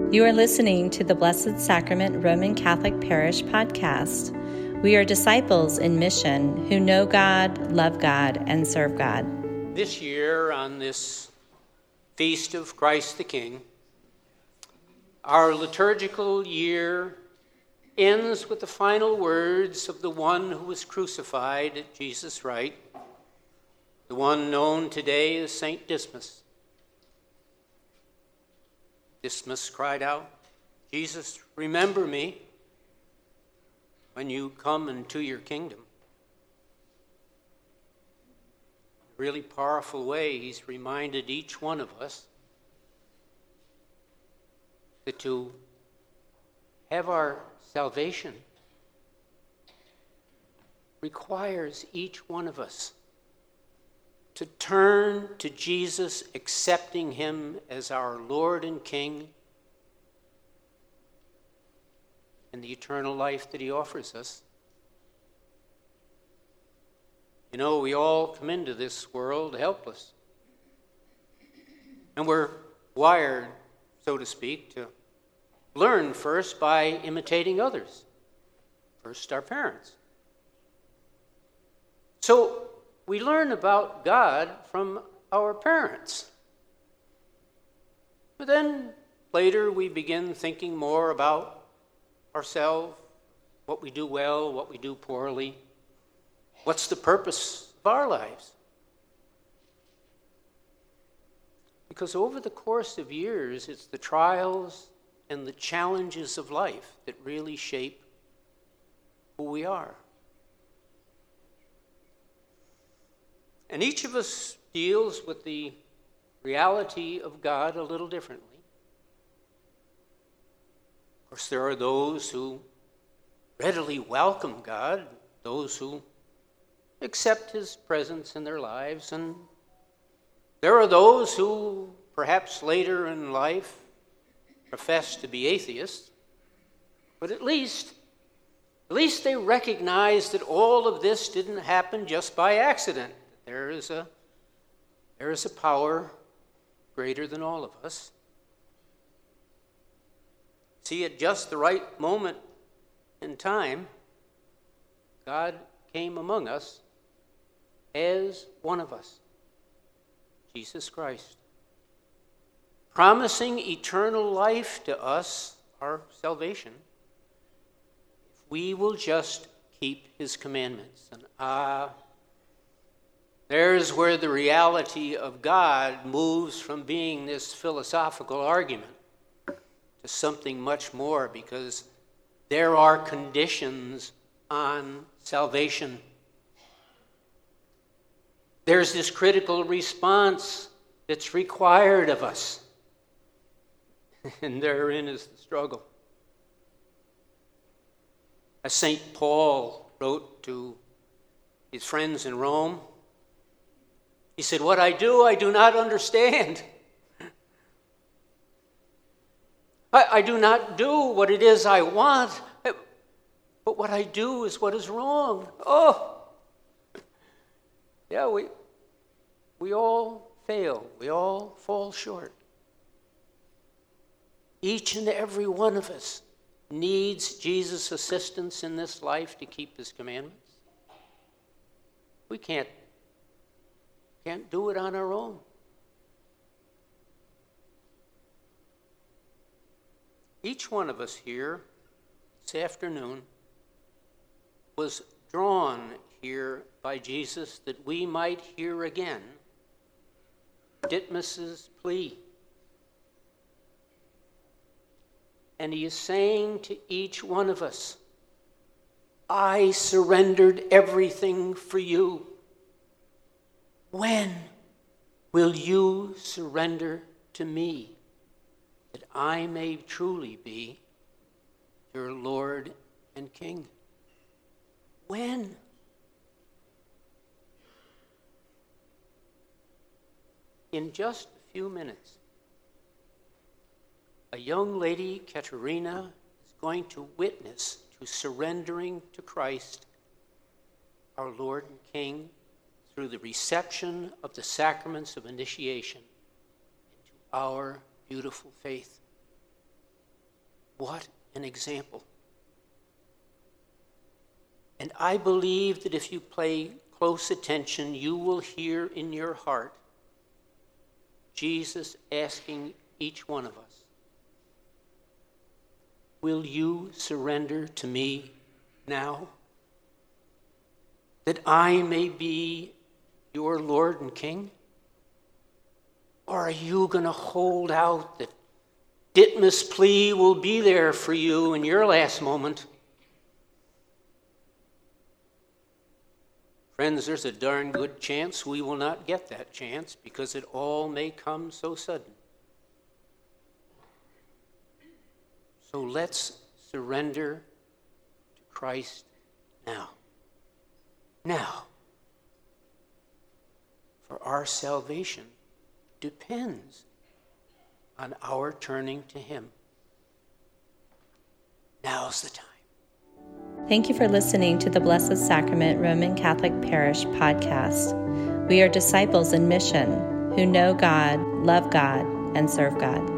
You are listening to the Blessed Sacrament Roman Catholic Parish podcast. We are disciples in mission who know God, love God, and serve God. This year, on this feast of Christ the King, our liturgical year ends with the final words of the one who was crucified at Jesus' right, the one known today as Saint Dismas. Dismas cried out, "Jesus, remember me when you come into your kingdom." In a really powerful way, he's reminded each one of us that to have our salvation requires each one of us to turn to Jesus, accepting him as our Lord and King, and the eternal life that he offers us. You know, we all come into this world helpless. And we're wired, so to speak, to learn first by imitating others. First, our parents. So we learn about God from our parents. But then later we begin thinking more about ourselves, what we do well, what we do poorly, what's the purpose of our lives. Because over the course of years, it's the trials and the challenges of life that really shape who we are. And each of us deals with the reality of God a little differently. Of course, there are those who readily welcome God, those who accept his presence in their lives, and there are those who, perhaps later in life, profess to be atheists, but at least they recognize that all of this didn't happen just by accident. There is a power greater than all of us. See, at just the right moment in time, God came among us as one of us, Jesus Christ, promising eternal life to us, our salvation, if we will just keep his commandments. And there's where the reality of God moves from being this philosophical argument to something much more, because there are conditions on salvation. There's this critical response that's required of us, and therein is the struggle. As St. Paul wrote to his friends in Rome, he said, "What I do not understand. I do not do what it is I want, but what I do is what is wrong." Oh, yeah, we all fail. We all fall short. Each and every one of us needs Jesus' assistance in this life to keep his commandments. We can't do it on our own. Each one of us here this afternoon was drawn here by Jesus that we might hear again Dismas's plea. And he is saying to each one of us, "I surrendered everything for you. When will you surrender to me, that I may truly be your Lord and King?" When? In just a few minutes, a young lady, Katerina, is going to witness to surrendering to Christ, our Lord and King, through the reception of the sacraments of initiation into our beautiful faith. What an example. And I believe that if you pay close attention, you will hear in your heart Jesus asking each one of us, will you surrender to me now, that I may be your Lord and King? Or are you going to hold out that Ditmas' plea will be there for you in your last moment? Friends, there's a darn good chance we will not get that chance because it all may come so sudden. So let's surrender to Christ now. Now. For our salvation depends on our turning to Him. Now's the time. Thank you for listening to the Blessed Sacrament Roman Catholic Parish podcast. We are disciples in mission who know God, love God, and serve God.